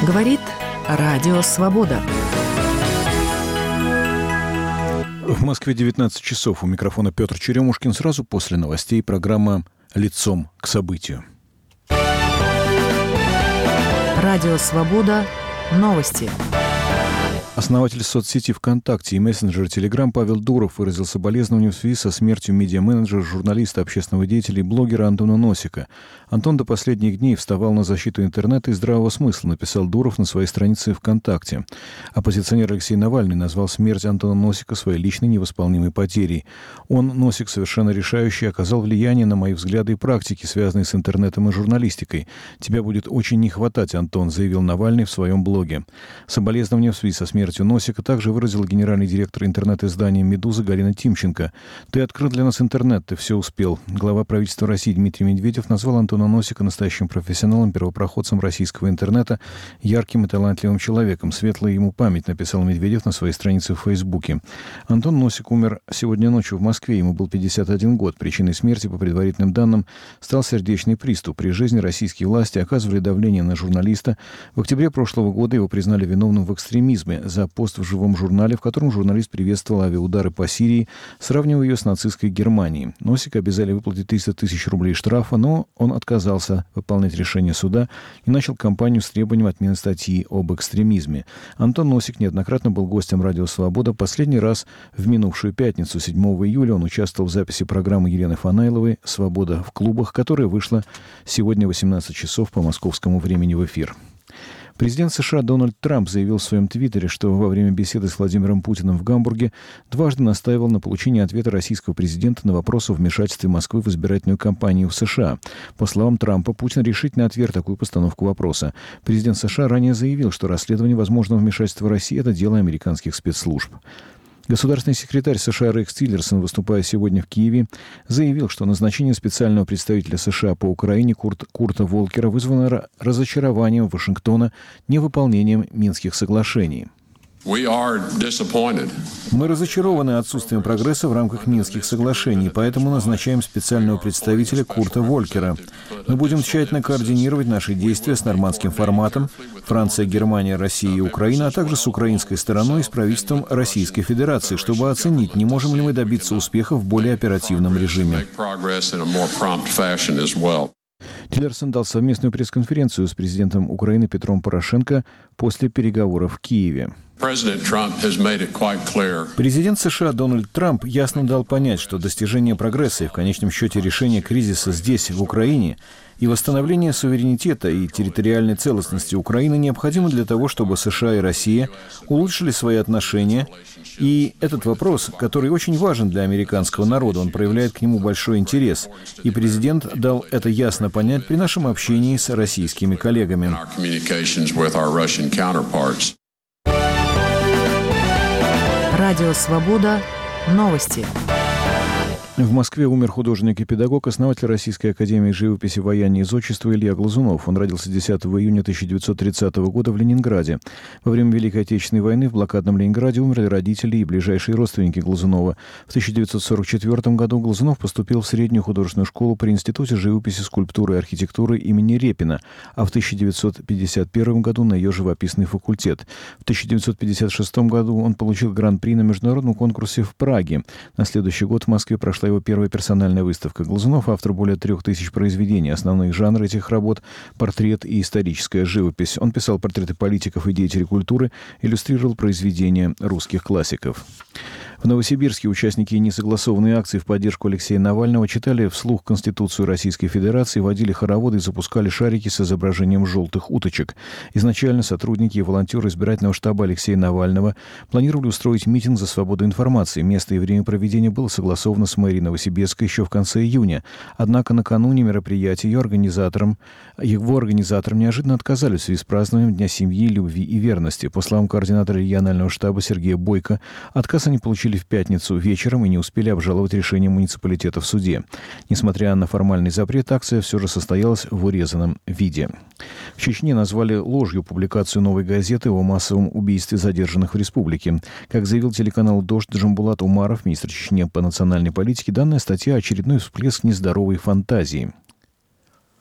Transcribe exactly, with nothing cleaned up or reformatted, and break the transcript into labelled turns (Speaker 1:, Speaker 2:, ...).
Speaker 1: Говорит Радио Свобода.
Speaker 2: В Москве девятнадцать часов. У микрофона Петр Черемушкин. Сразу после новостей программа «Лицом к событию».
Speaker 1: Радио Свобода. Новости.
Speaker 2: Основатель соцсети ВКонтакте и мессенджера Телеграм Павел Дуров выразил соболезнования в связи со смертью медиа-менеджера, журналиста, общественного деятеля и блогера Антона Носика. Антон до последних дней вставал на защиту интернета и здравого смысла, написал Дуров на своей странице ВКонтакте. Оппозиционер Алексей Навальный назвал смерть Антона Носика своей личной невосполнимой потерей. Он, Носик, совершенно решающий, оказал влияние на мои взгляды и практики, связанные с интернетом и журналистикой. «Тебя будет очень не хватать, Антон», заявил Навальный в своем блоге. Соболезнования в связи со смертью Носика также выразил генеральный директор интернет-издания «Медуза» Галина Тимченко. «Ты открыл для нас интернет, ты все успел». Глава правительства России Дмитрий Медведев назвал Антона Носика настоящим профессионалом, первопроходцем российского интернета, ярким и талантливым человеком. «Светлая ему память», написал Медведев на своей странице в Фейсбуке. Антон Носик умер сегодня ночью в Москве. Ему был пятьдесят один год. Причиной смерти, по предварительным данным, стал сердечный приступ. При жизни российские власти оказывали давление на журналиста. В октябре прошлого года его признали виновным в экстремизме за пост в живом журнале, в котором журналист приветствовал авиаудары по Сирии, сравнивая ее с нацистской Германией. Носика обязали выплатить триста тысяч рублей штрафа, но он отказался выполнять решение суда и начал кампанию с требованием отмены статьи об экстремизме. Антон Носик неоднократно был гостем «Радио Свобода». Последний раз в минувшую пятницу, седьмого июля, он участвовал в записи программы Елены Фанайловой «Свобода в клубах», которая вышла сегодня в восемнадцать часов по московскому времени в эфир. Президент США Дональд Трамп заявил в своем твиттере, что во время беседы с Владимиром Путиным в Гамбурге дважды настаивал на получении ответа российского президента на вопрос о вмешательстве Москвы в избирательную кампанию в США. По словам Трампа, Путин решительно отверг такую постановку вопроса. Президент США ранее заявил, что расследование возможного вмешательства России – это дело американских спецслужб. Государственный секретарь США Рекс Тиллерсон, выступая сегодня в Киеве, заявил, что назначение специального представителя США по Украине Курт, Курта Волкера вызвано разочарованием Вашингтона невыполнением Минских соглашений.
Speaker 3: Мы
Speaker 2: разочарованы отсутствием прогресса в рамках Минских соглашений, поэтому назначаем специального представителя Курта Волкера. Мы будем тщательно координировать наши действия с нормандским форматом Франция, Германия, Россия и Украина, а также с украинской стороной и с правительством Российской Федерации, чтобы оценить, не можем ли мы добиться успеха в более оперативном режиме. Тиллерсон дал совместную пресс-конференцию с президентом Украины Петром Порошенко после переговоров в Киеве. Президент США Дональд Трамп ясно дал понять, что достижение прогресса и в конечном счете решение кризиса здесь, в Украине, и восстановление суверенитета и территориальной целостности Украины необходимо для того, чтобы США и Россия улучшили свои отношения. И этот вопрос, который очень важен для американского народа, он проявляет к нему большой интерес. И президент дал это ясно понять при нашем общении с российскими коллегами.
Speaker 1: Радио Свобода. Новости.
Speaker 2: В Москве умер художник и педагог, основатель Российской академии живописи, ваяния и зодчества Илья Глазунов. Он родился десятого июня тысяча девятьсот тридцатого года в Ленинграде. Во время Великой Отечественной войны в блокадном Ленинграде умерли родители и ближайшие родственники Глазунова. В тысяча девятьсот сорок четвёртом году Глазунов поступил в среднюю художественную школу при Институте живописи, скульптуры и архитектуры имени Репина, а в тысяча девятьсот пятьдесят первом году на ее живописный факультет. В тысяча девятьсот пятьдесят шестом году он получил гран-при на международном конкурсе в Праге. На следующий год в Москве прошла его первая персональная выставка. Глазунов — автор более трех тысяч произведений. Основные жанры этих работ — портрет и историческая живопись. Он писал портреты политиков и деятелей культуры, иллюстрировал произведения русских классиков. В Новосибирске участники несогласованной акции в поддержку Алексея Навального читали вслух Конституцию Российской Федерации, водили хороводы и запускали шарики с изображением желтых уточек. Изначально сотрудники и волонтеры избирательного штаба Алексея Навального планировали устроить митинг за свободу информации. Место и время проведения было согласовано с мэрией Новосибирска еще в конце июня. Однако накануне мероприятия ее организаторам, его организаторам неожиданно отказали в связи с празднованием Дня семьи, любви и верности. По словам координатора регионального штаба Сергея Бойко, отказ они получили в пятницу вечером и не успели обжаловать решение муниципалитета в суде. Несмотря на формальный запрет, акция все же состоялась в урезанном виде. В Чечне назвали ложью публикацию «Новой газеты» о массовом убийстве задержанных в республике. Как заявил телеканал «Дождь» Джамбулат Умаров, министр Чечни по национальной политике, данная статья — очередной всплеск нездоровой фантазии.